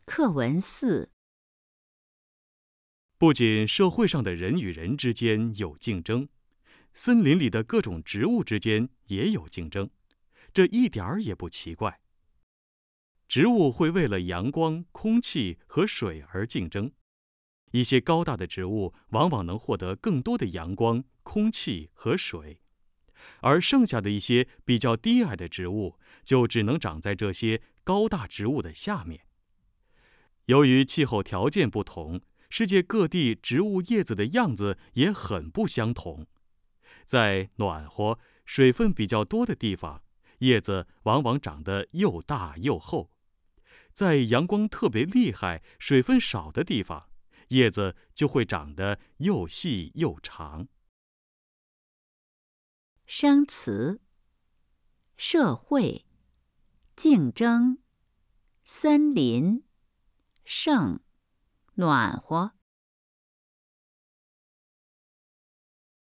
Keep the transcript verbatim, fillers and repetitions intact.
课文四。 不仅社会上的人与人之间有竞争，森林里的各种植物之间也有竞争，这一点儿也不奇怪。植物会为了阳光、空气和水而竞争，一些高大的植物往往能获得更多的阳光、空气和水，而剩下的一些比较低矮的植物就只能长在这些高大植物的下面。由于气候条件不同，世界各地植物叶子的样子也很不相同。在暖和、水分比较多的地方，叶子往往长得又大又厚；在阳光特别厉害、水分少的地方，叶子就会长得又细又长。 生词：社会、竞争、森林、盛、暖和。